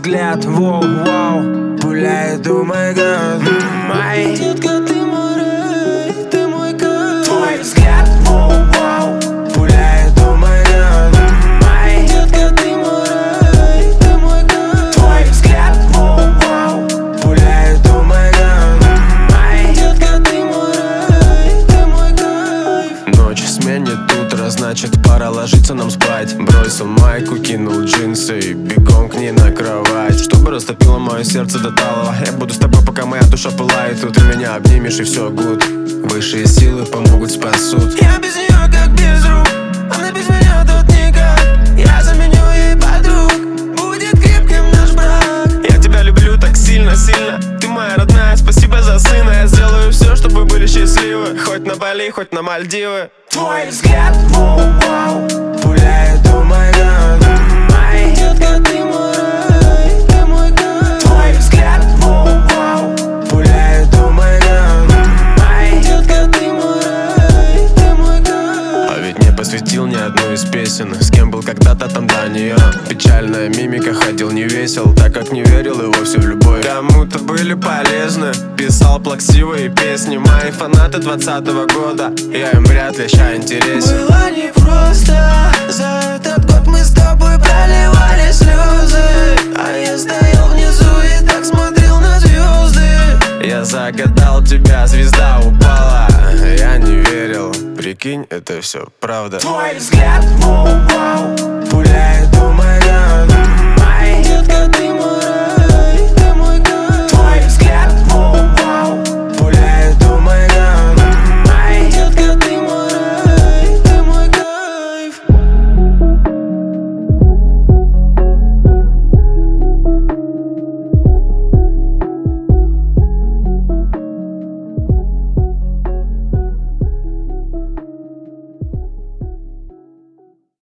взгляд, воу-воу, пуляет, о май гад. Детка, ты мой рай, ты мой кайф. Твой взгляд, воу-воу, пуляет, о май гад. Детка, ты мой рай, ты мой кайф. Твой взгляд, воу-воу, пуляет, о май гад. Детка, ты мой рай, ты мой кайф. Ночь сменит утро, значит пора ложиться нам спать. Бросил майку, кинул джинсы и бегом к ней на кровать, чтобы растопило мое сердце до талого. Я буду с тобой, пока моя душа пылает. Тут ты меня обнимешь и все гуд. Высшие силы помогут, спасут. Я без нее как без рук, она без меня тут никак. Я заменю ей подруг, будет крепким наш брак. Я тебя люблю так сильно-сильно, ты моя родная, спасибо за сына. Я сделаю все, чтобы вы были счастливы, хоть на Бали, хоть на Мальдивы. Твой взгляд, воу-воу, пуляет, о май гад. Детка, ты мой рай, ты мой кайф. Твой взгляд, воу-воу, пуляет, о май гад. Детка, ты мой рай, ты мой кайф. А ведь не посвятил ни одну из песен, с кем был когда-то там до нее. Печальная мимика, ходил не весел, так как не верил и вовсе в любовь. Кому-то были полезны, писал плаксивые песни. Мои фанаты 20-го года, я им вряд ли ща интересен. Было непросто, за этот год мы с тобой проливали слезы. А я стоял внизу и так смотрел на звезды. Я загадал тебя, звезда упала, я не верил, прикинь, это все правда. Твой взгляд, воу-воу, пуляет,